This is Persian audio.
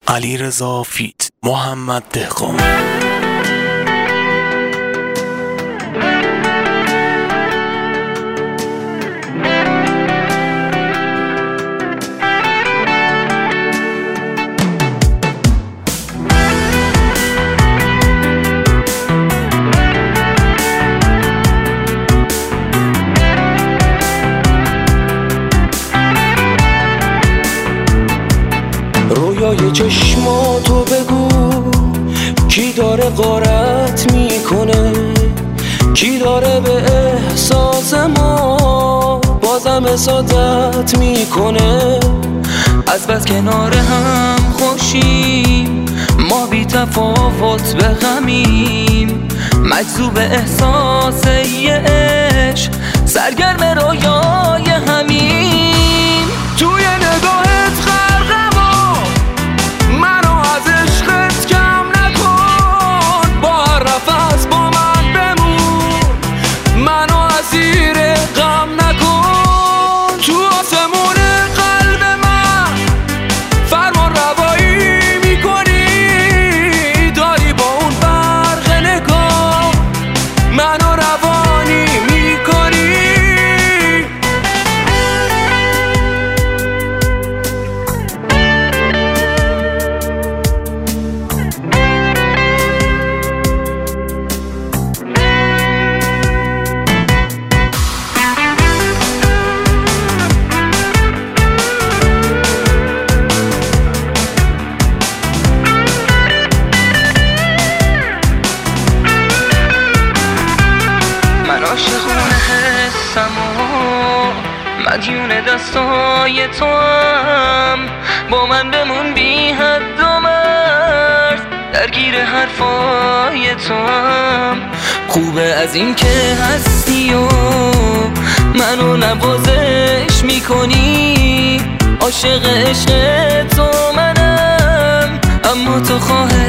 علیرضا فیت، محمد دهقان. رویای چشماتو بگو، کی داره غارت میکنه، کی داره به احساس ما بازم حسادت میکنه. از بس کنار هم خوشیم، ما بی تفاوت به غمیم، مجذوب احساس یه عشق، سرگرم رویای همین. توی نگاهت غرقم و منو از عشقت کم نکن، با هر نفس با من بمون، منو اسیر غم نکن. تو آسمون قلب من فرمان روایی میکنی، داری با اون برق نگاه منو روانی میکنی. من عاشقونه حسم و مدیون دستای تو هم، با من بمون بی حد و مرز، درگیر حرفای تو هم. خوبه از این که هستی و منو نوازش میکنی، عاشق عشق تو منم اما تو خواهش